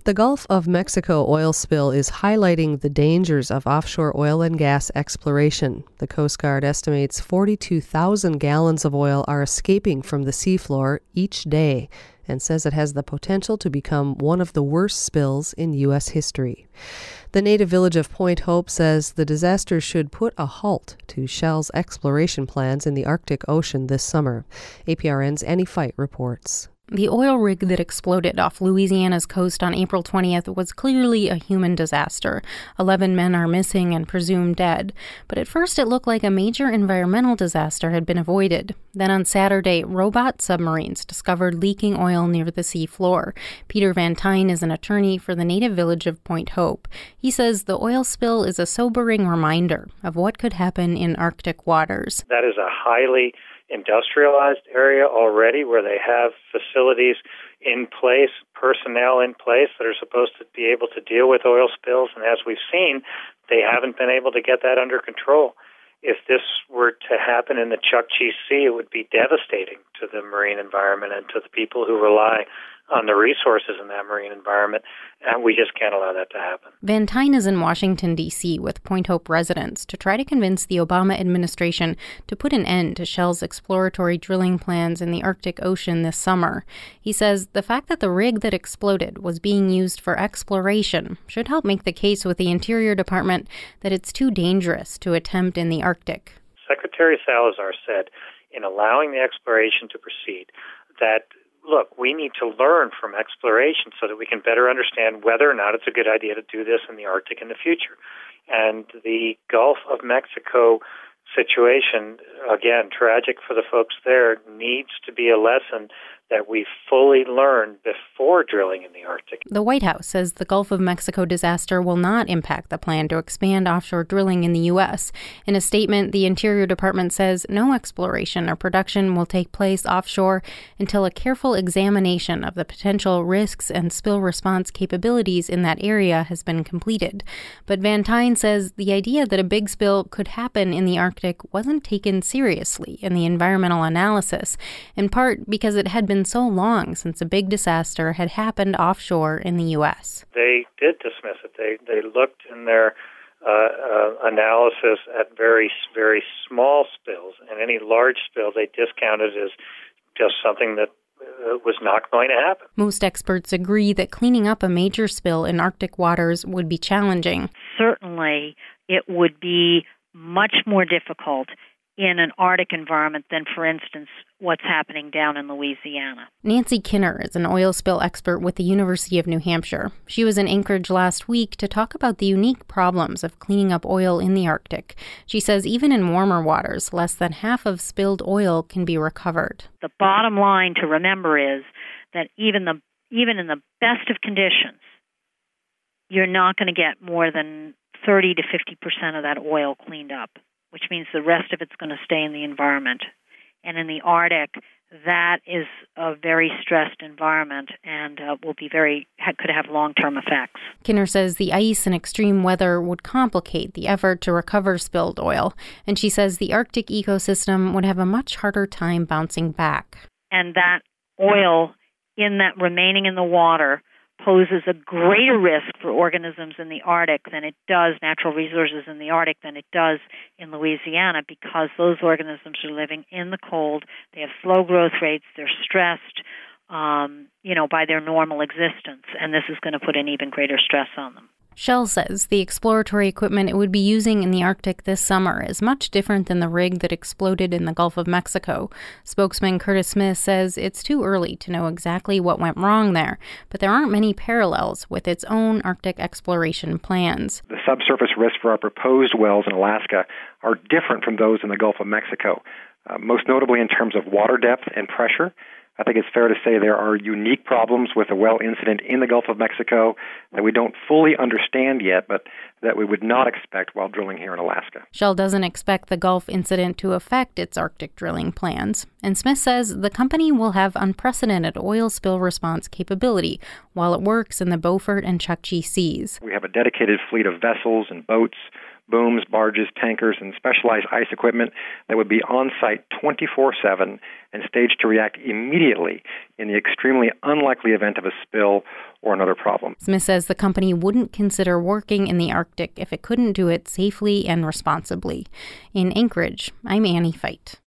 The Gulf of Mexico oil spill is highlighting the dangers of offshore oil and gas exploration. The Coast Guard estimates 42,000 gallons of oil are escaping from the seafloor each day and says it has the potential to become one of the worst spills in U.S. history. The native village of Point Hope says the disaster should put a halt to Shell's exploration plans in the Arctic Ocean this summer. APRN's Annie Fight reports. The oil rig that exploded off Louisiana's coast on April 20th was clearly a human disaster. 11 men are missing and presumed dead. But at first it looked like a major environmental disaster had been avoided. Then on Saturday, robot submarines discovered leaking oil near the sea floor. Peter Van Tyne is an attorney for the native village of Point Hope. He says the oil spill is a sobering reminder of what could happen in Arctic waters. That is a highly industrialized area already where they have facilities in place, personnel in place that are supposed to be able to deal with oil spills. And as we've seen, they haven't been able to get that under control. If this were to happen in the Chukchi Sea, it would be devastating to the marine environment and to the people who rely on the resources in that marine environment, and we just can't allow that to happen. Van Tyne is in Washington, D.C. with Point Hope residents to try to convince the Obama administration to put an end to Shell's exploratory drilling plans in the Arctic Ocean this summer. He says the fact that the rig that exploded was being used for exploration should help make the case with the Interior Department that it's too dangerous to attempt in the Arctic. Secretary Salazar said in allowing the exploration to proceed that look, we need to learn from exploration so that we can better understand whether or not it's a good idea to do this in the Arctic in the future. And the Gulf of Mexico situation, again, tragic for the folks there, needs to be a lesson that we fully learned before drilling in the Arctic. The White House says the Gulf of Mexico disaster will not impact the plan to expand offshore drilling in the U.S. In a statement, the Interior Department says no exploration or production will take place offshore until a careful examination of the potential risks and spill response capabilities in that area has been completed. But Van Tyne says the idea that a big spill could happen in the Arctic wasn't taken seriously in the environmental analysis, in part because it had been so long since a big disaster had happened offshore in the U.S. They did dismiss it. They looked in their analysis at very, very small spills, and any large spill they discounted as just something that was not going to happen. Most experts agree that cleaning up a major spill in Arctic waters would be challenging. Certainly, it would be much more difficult in an Arctic environment than, for instance, what's happening down in Louisiana. Nancy Kinner is an oil spill expert with the University of New Hampshire. She was in Anchorage last week to talk about the unique problems of cleaning up oil in the Arctic. She says even in warmer waters, less than half of spilled oil can be recovered. The bottom line to remember is that even in the best of conditions, you're not going to get more than 30 to 50% of that oil cleaned up, which means the rest of it's going to stay in the environment. And in the Arctic, that is a very stressed environment and could have long-term effects. Kinner says the ice and extreme weather would complicate the effort to recover spilled oil, and she says the Arctic ecosystem would have a much harder time bouncing back. And that oil remaining in the water poses a greater risk for organisms in the Arctic than it does, natural resources in the Arctic, than it does in Louisiana, because those organisms are living in the cold. They have slow growth rates. They're stressed, by their normal existence, and this is going to put an even greater stress on them. Shell says the exploratory equipment it would be using in the Arctic this summer is much different than the rig that exploded in the Gulf of Mexico. Spokesman Curtis Smith says it's too early to know exactly what went wrong there, but there aren't many parallels with its own Arctic exploration plans. The subsurface risks for our proposed wells in Alaska are different from those in the Gulf of Mexico, most notably in terms of water depth and pressure. I think it's fair to say there are unique problems with a well incident in the Gulf of Mexico that we don't fully understand yet, but that we would not expect while drilling here in Alaska. Shell doesn't expect the Gulf incident to affect its Arctic drilling plans. And Smith says the company will have unprecedented oil spill response capability while it works in the Beaufort and Chukchi Seas. We have a dedicated fleet of vessels and boats, booms, barges, tankers, and specialized ice equipment that would be on site 24/7 and staged to react immediately in the extremely unlikely event of a spill or another problem. Smith says the company wouldn't consider working in the Arctic if it couldn't do it safely and responsibly. In Anchorage, I'm Annie Feit.